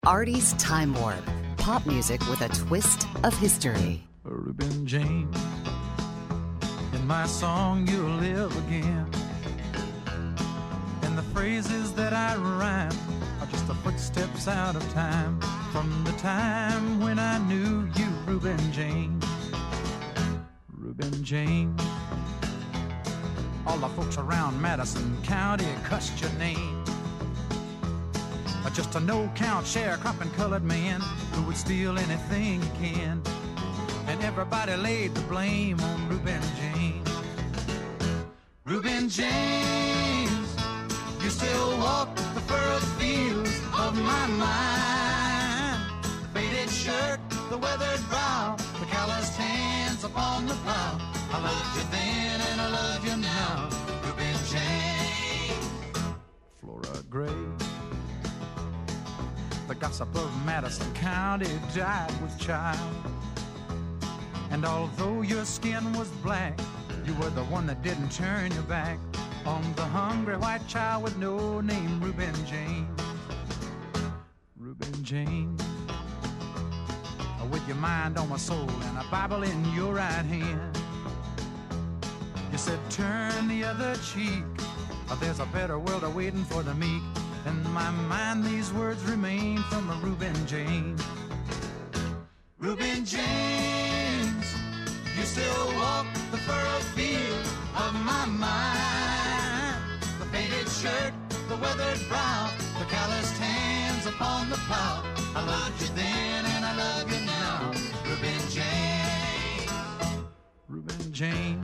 Artie's Time Warp. Pop music with a twist of history. Reuben James, in my song you'll live again. And the phrases that I rhyme are just the footsteps out of time, from the time when I knew you, Reuben James. Reuben James. All the folks around Madison County cussed your name. Just a no-count sharecropping colored man who would steal anything he can. And everybody laid the blame on Reuben James. Reuben James, you still walk the furrowed fields of my mind. The faded shirt, the weathered brow, the calloused hands upon the plow. I loved you then and I love you now, Reuben James. Flora Gray, the gossip of Madison County, died with child. And although your skin was black, you were the one that didn't turn your back on the hungry white child with no name, Reuben James. Reuben James, with your mind on my soul and a Bible in your right hand, you said turn the other cheek, there's a better world awaiting for the meek. In my mind these words remain from a Reuben James. Reuben James, you still walk the furrowed field of my mind. The faded shirt, the weathered brow, the calloused hands upon the plow. I loved you then and I love you now, Reuben James. Reuben James.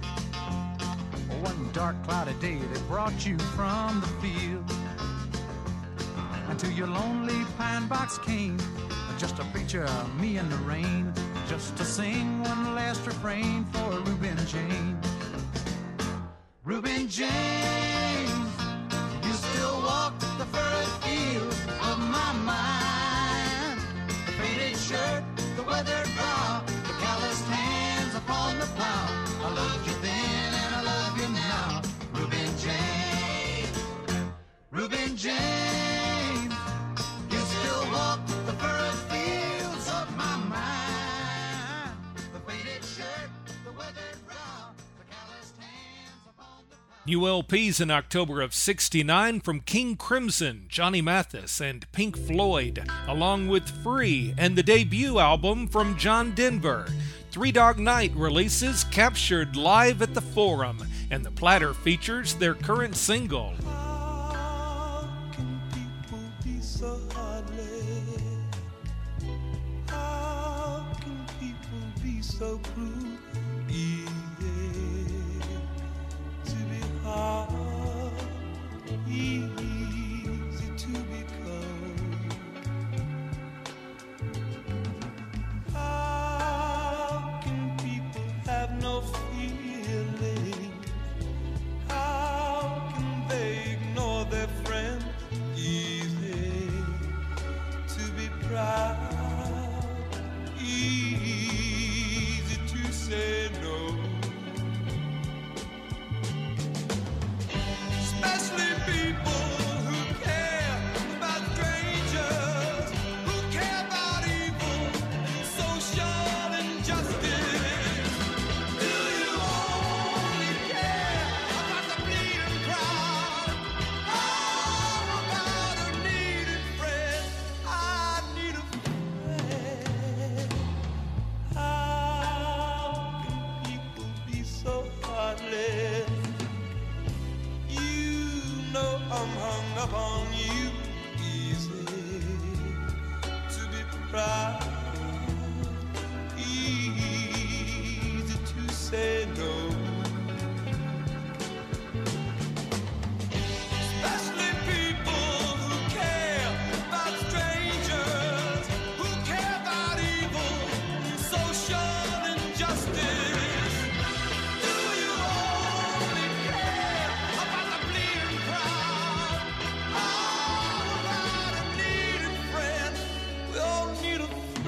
One dark cloudy day that brought you from the field, and to your lonely pine box came just a picture of me in the rain, just to sing one last refrain for Reuben James. Reuben James, you still walk the furrowed field of my mind. The faded shirt, the weathered brow, the calloused hands upon the plow. I loved you then and I love you now, Reuben James. Reuben James, you still walk the furrowed fields of my mind. The faded shirt, the weathered brow, the calloused hands upon the plow. New LPs in October of '69 from King Crimson, Johnny Mathis, and Pink Floyd, along with Free and the debut album from John Denver. Three Dog Night releases captured live at the Forum, and the platter features their current single. How can people be so heartless? How can people be so cruel? Easy to be hard, easy to be cold. How can people have no feeling? How can they ignore their friends? Easy to be proud, easy to say no. Especially people who care about strangers, who care about evil, social injustice. Do you only care about the bleeding crowd? How about a needed friend? I need a friend. How can people be so heartless? You know I'm hung up on you. Easy to be proud, easy to say no. Especially people who care about strangers, who care about evil, social injustice. Do you only care about the bleeding crowd? How about a needed friend? We all need a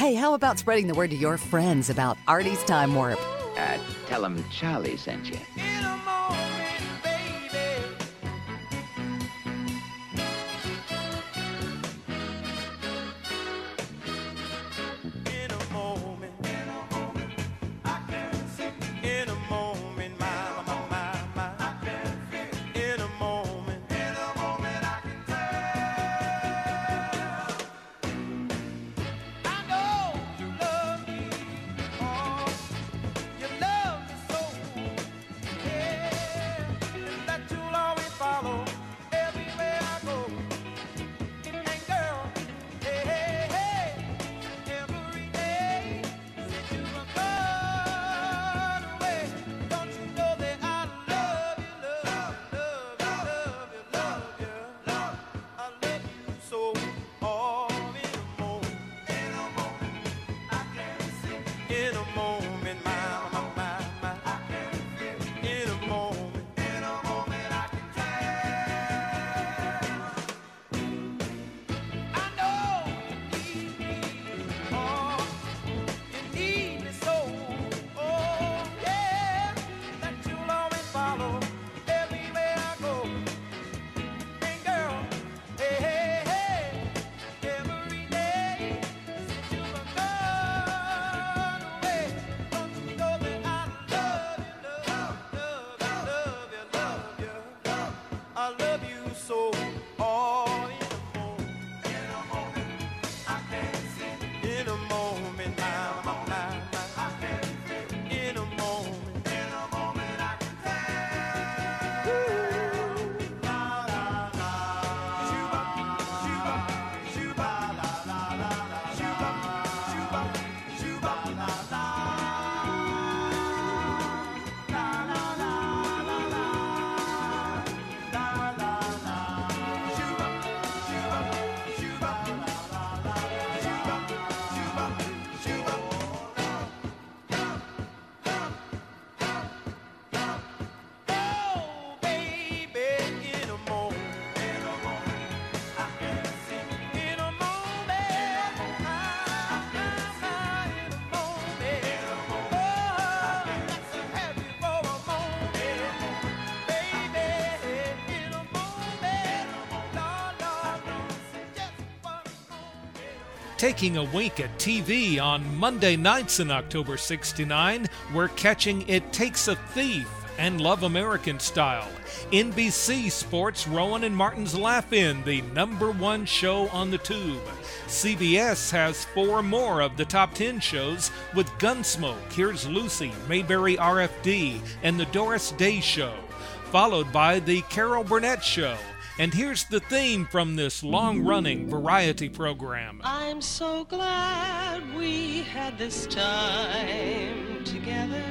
Hey, how about spreading the word to your friends about Artie's Time Warp? Tell them Charlie sent you. In a moment, baby. In a moment, I can see. In a moment, my. I can feel. In a moment, I can tell. I know you love me, oh, you love me so, yeah, and that you'll always follow everywhere I go. And girl, hey, hey, hey, every day since you were gone away, don't you know that I love you, love you, love you, love you, I love you so. All in a moment, I can see. In a moment, my, I can feel. In a moment, I can tell. I know you need me, oh, you need me so, oh yeah, that you'll always follow everywhere I go. And girl, hey, hey, hey, every day since you were gone away, don't you know that I love you, love you, I love you so. All in a moment, I can see. In a moment, my, I can feel. In a moment, I can tell. La la la, shoo-ba, shoo-ba, shoo-ba, la la la la, shoo-ba, shoo-ba, shoo-ba, la la, la la la la la, la la la, shoo-ba, shoo-ba, shoo-ba, la la la, shoo-ba, shoo-ba, shoo-ba. Oh, baby, in a moment, I can see. In a moment, in a moment, oh, that's a happy for a moment, baby. In a moment, no, just one moment. Taking a wink at TV on Monday nights in October 69, we're catching It Takes a Thief and Love American Style. NBC sports Rowan and Martin's Laugh-In, the #1 show on the tube. CBS has 4 more of the top 10 shows with Gunsmoke, Here's Lucy, Mayberry RFD, and The Doris Day Show, followed by The Carol Burnett Show. And here's the theme from this long-running variety program. I'm so glad we had this time together,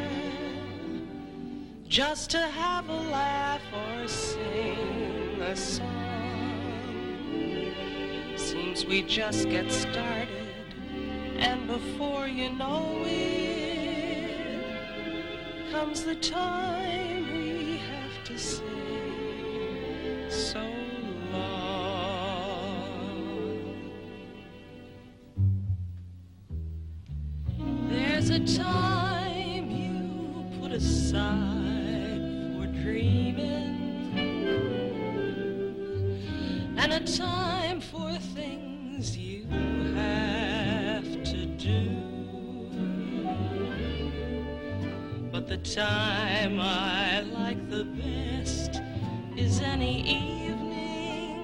just to have a laugh or sing a song. Seems we just get started, and before you know it, comes the time we have to say so long. There's a time you put aside for dreaming, and a time for things you have to do. But the time I like the best is any evening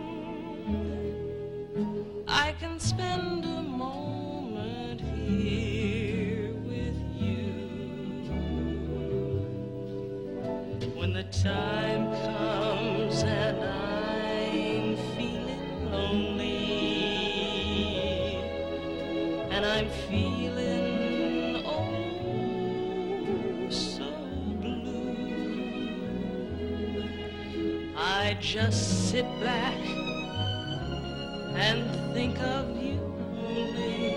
I can spend a moment here with you. When the time comes and I'm feeling lonely, and I'm feeling oh so blue, I just sit back and think of you only,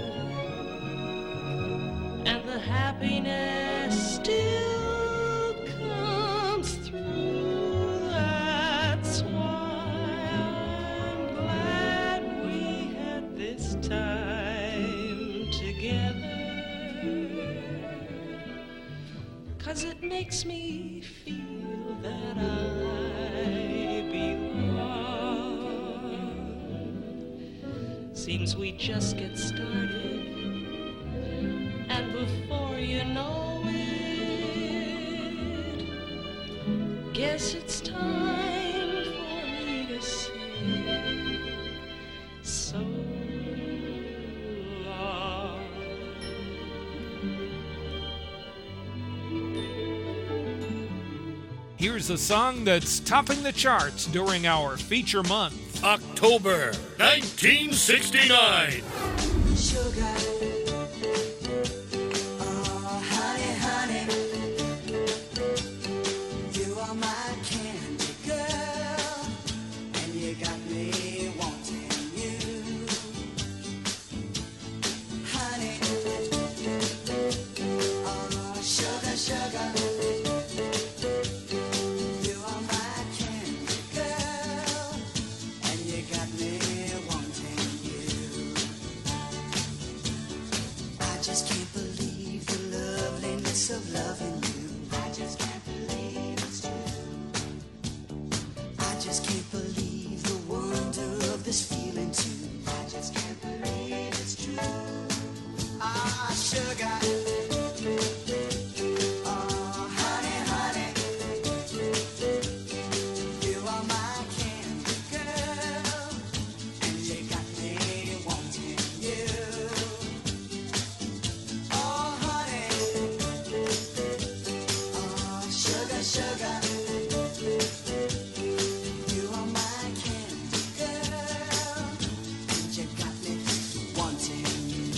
and the happiness still comes through. That's why I'm glad we had this time together. makes me feel that I belong. Seems we just get started, and before you know it, guess it's time for me to say so long. Here's a song that's topping the charts during our feature month. October 1969. Sugar, oh honey, honey, you are my candy girl, and you got me wanting you, honey, oh sugar, sugar. You are my candy girl, and you got me wanting you. I just can't believe the loveliness of loving you. I just can't believe it's true. I just can't believe the wonder of this feeling too. I just can't believe it's true. Ah, sugar. Oh, honey, honey. You are my candy girl, and you got me wanting you. Oh, honey. Oh, sugar, sugar. You are my candy girl, and you got me wanting you.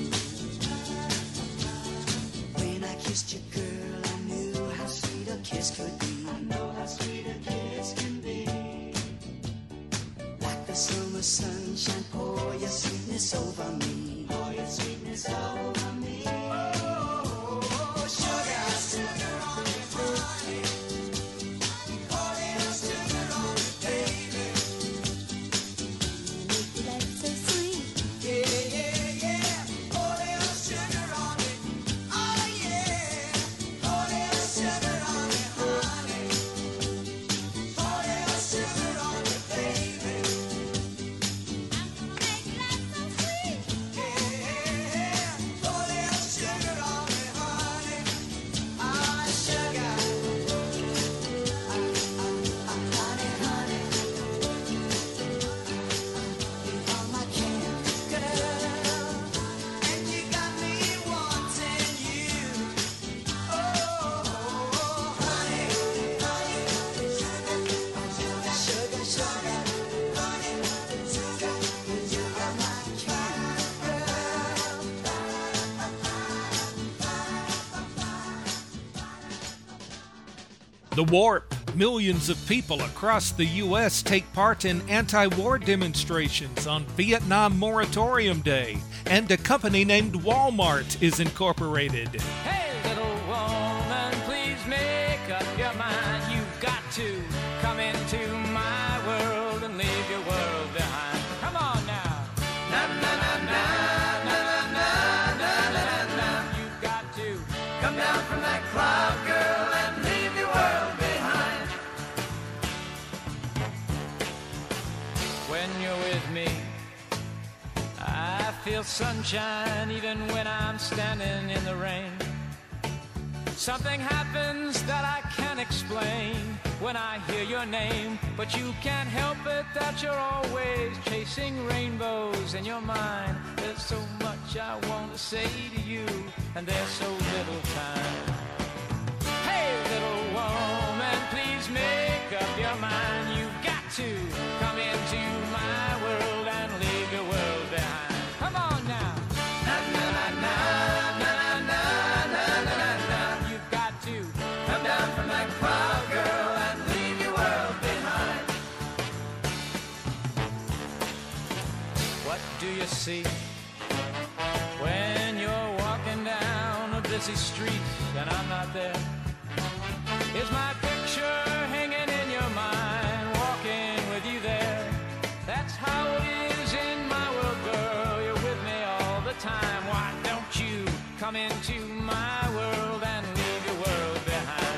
When I kissed you, girl, I knew how sweet a kiss could be. I know how sweet a kiss can be. Like the summer sunshine, pour your sweetness over me. Pour your sweetness over me. Oh, sugar, sugar on me, honey. Pour little sugar on me, baby. You make life so sweet. Yeah, yeah, yeah. Pour little sugar on me. Oh, yeah. Pour little sugar on me, honey. Pour little sugar on me, baby. I'm gonna make life so sweet. Yeah, yeah. Pour little sugar on me, honey. Ah, sugar. Honey, honey. You are my candy girl, and you got me wanting you. Oh, honey, honey, sugar, sugar, sugar, honey, sugar, you are my candy The Warp. Millions of people across the U.S. take part in anti-war demonstrations on Vietnam Moratorium Day, and a company named Walmart is incorporated. Hey, little woman, please make up your mind. You've got to come into my world and leave your world behind. Come on now. Na na na na na na na na na na. You've got to come down from that cloud, girl, and leave your world behind. When you're with me, I feel sunshine even when I'm standing in the rain. Something happens that I can't explain when I hear your name, but you can't help it that you're always chasing rainbows in your mind. There's so much I want to say to you, and there's so little time. Hey, little woman, please make up your mind. You've got to come into my world and leave your world behind. Come on now. Na na na na na na na na na na. You've got to come down from that cloud, girl, and leave your world behind. What do you see when you're walking down a busy street and I'm not there? Is my picture hanging in your mind, walking with you there? That's how it is in my world, girl. You're with me all the time. Why don't you come into my world and leave your world behind?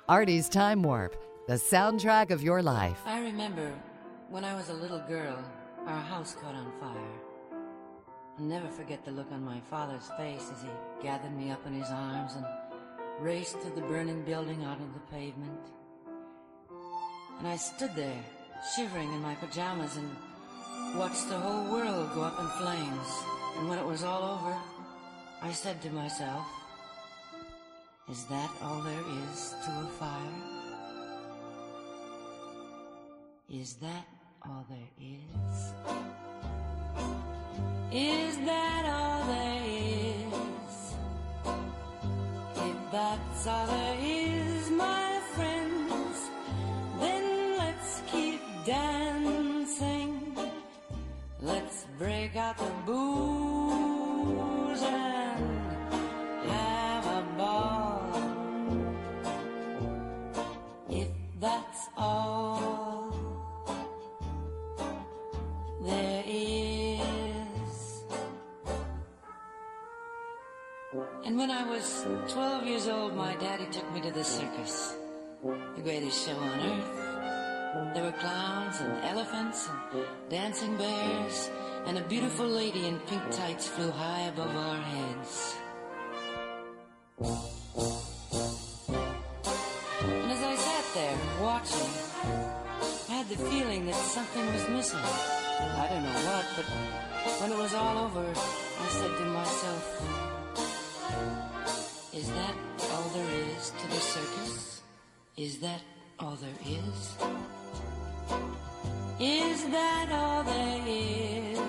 Artie's Time Warp, the soundtrack of your life. I remember when I was a little girl, our house caught on fire. I'll never forget the look on my father's face as he gathered me up in his arms and raced through the burning building out on the pavement. And I stood there, shivering in my pajamas, and watched the whole world go up in flames. And when it was all over, I said to myself, is that all there is to a fire? Is that all there is? Is that all there is? If that's all there is, my friends, then let's keep dancing. Let's break out the booze and have a ball. If that's all there is. And when I was 12 years old, my daddy took me to the circus, the greatest show on earth. There were clowns and elephants and dancing bears, and a beautiful lady in pink tights flew high above our heads. And as I sat there watching, I had the feeling that something was missing. I don't know what, but when it was all over, I said to myself, is that all there is to the circus? Is that all there is? Is that all there is?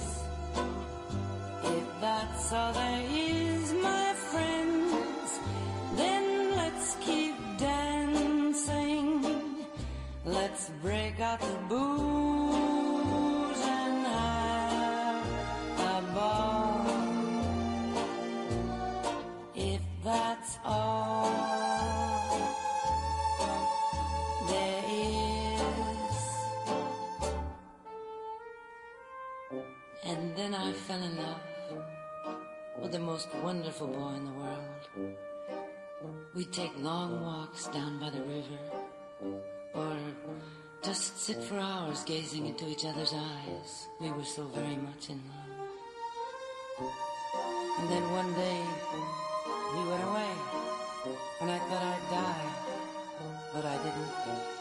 If that's all there is, my friends, then let's keep dancing. Let's break out the booze and have a ball. If that's all there is. And then I fell in love with the most wonderful boy in the world. We'd take long walks down by the river, or just sit for hours gazing into each other's eyes. We were so very much in love. And then one day, he went away, and I thought I'd die, but I didn't.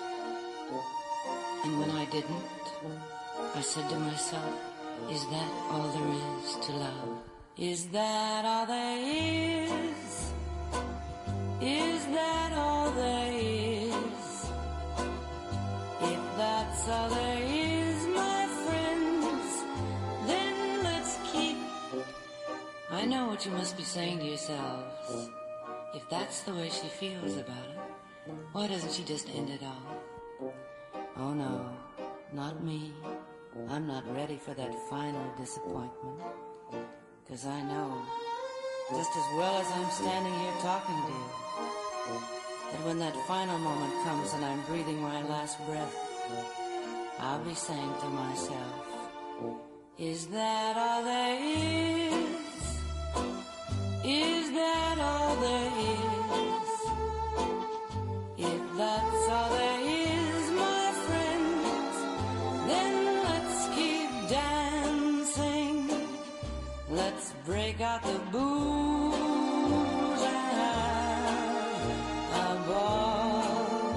And when I didn't, I said to myself, is that all there is to love? Is that all there is? Is that all there is? If that's all there is, my friends, then let's keep. I know what you must be saying to yourselves. If that's the way she feels about it, why doesn't she just end it all? Oh no, not me. I'm not ready for that final disappointment. 'Cause I know, just as well as I'm standing here talking to you, that when that final moment comes and I'm breathing my last breath, I'll be saying to myself, is that all there is? Is that all there is? If that's all there is, my friends, then let's keep dancing. Let's break out the booze and have a ball.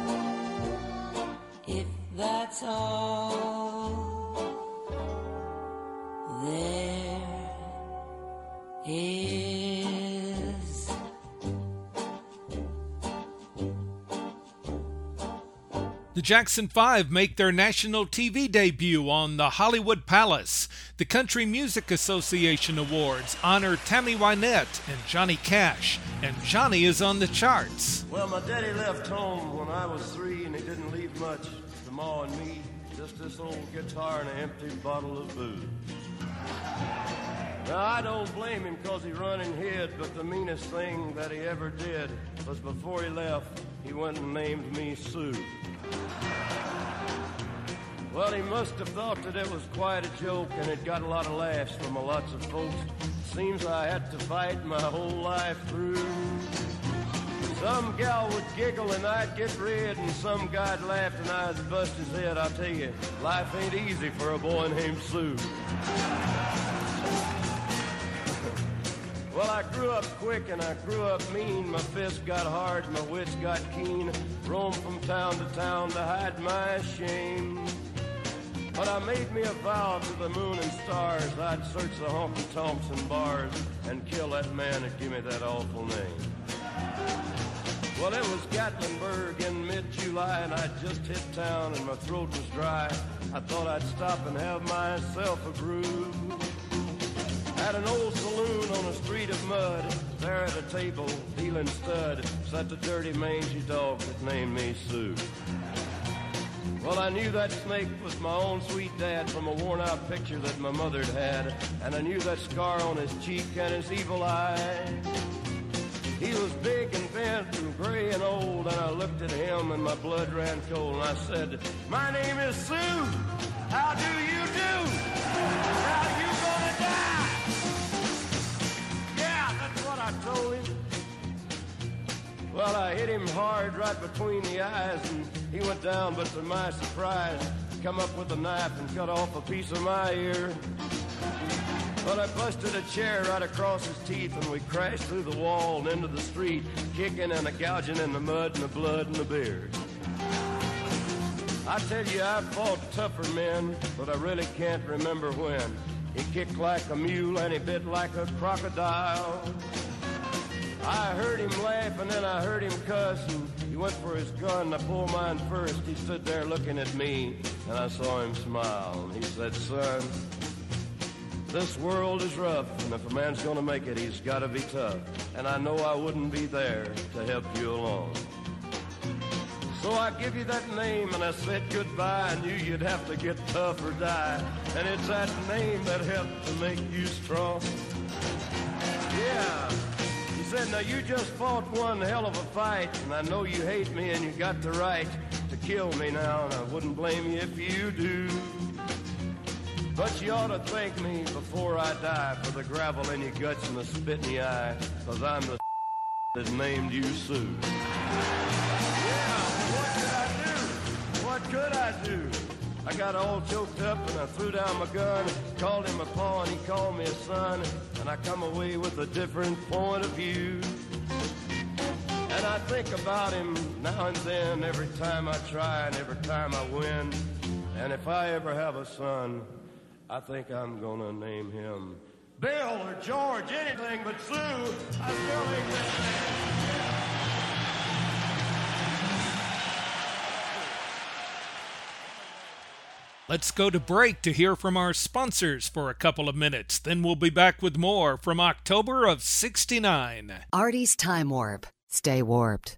If that's all there is. The Jackson 5 make their national TV debut on the Hollywood Palace. The Country Music Association Awards honor Tammy Wynette and Johnny Cash, and Johnny is on the charts. Well, my daddy left home when I was 3, and he didn't leave much to Ma and me, just this old guitar and an empty bottle of booze. Now, I don't blame him 'cause he run and hid, but the meanest thing that he ever did was before he left, he went and named me Sue. Well, he must have thought that it was quite a joke, and it got a lot of laughs from lots of folks. Seems I had to fight my whole life through. Some gal would giggle and I'd get red, and some guy'd laugh and I'd bust his head. I'll tell you, life ain't easy for a boy named Sue. Well, I grew up quick and I grew up mean. My fists got hard, my wits got keen. Roamed from town to town to hide my shame. But I made me a vow to the moon and stars, I'd search the honky-tonks and bars and kill that man that gave me that awful name. Well, it was Gatlinburg in mid-July, and I'd just hit town and my throat was dry. I thought I'd stop and have myself a brew. At an old saloon on a street of mud, there at a table, dealing stud, sat the dirty mangy dog that named me Sue. Well, I knew that snake was my own sweet dad from a worn-out picture that my mother'd had, and I knew that scar on his cheek and his evil eye. He was big and bent and gray and old, and I looked at him and my blood ran cold, and I said, "My name is Sue. How do you do? How you gonna die?" Yeah, that's what I told him. Well, I hit him hard right between the eyes, and he went down, but to my surprise, come up with a knife and cut off a piece of my ear. Well, I busted a chair right across his teeth, and we crashed through the wall and into the street, kicking and gouging in the mud and the blood and the beer. I tell you, I fought tougher men, but I really can't remember when. He kicked like a mule and he bit like a crocodile. I heard him laugh and then I heard him cuss, and he went for his gun and I pulled mine first. He stood there looking at me and I saw him smile, and he said, "Son, this world is rough, and if a man's gonna make it, he's gotta be tough. And I know I wouldn't be there to help you along. So I give you that name and I said goodbye. I knew you'd have to get tough or die, and it's that name that helped to make you strong." Yeah. He said, "Now you just fought one hell of a fight, and I know you hate me and you got the right to kill me now, and I wouldn't blame you if you do. But you ought to thank me before I die for the gravel in your guts and the spit in your eye, 'cause I'm the that named you Sue." Yeah, what could I do? What could I do? I got all choked up and I threw down my gun, called him a pa and he called me a son, and I come away with a different point of view. And I think about him now and then, every time I try and every time I win. And if I ever have a son, I think I'm gonna name him Bill or George, anything but Sue. I still ain't that. Let's go to break to hear from our sponsors for a couple of minutes. Then we'll be back with more from October of '69. Artie's Time Warp. Stay warped.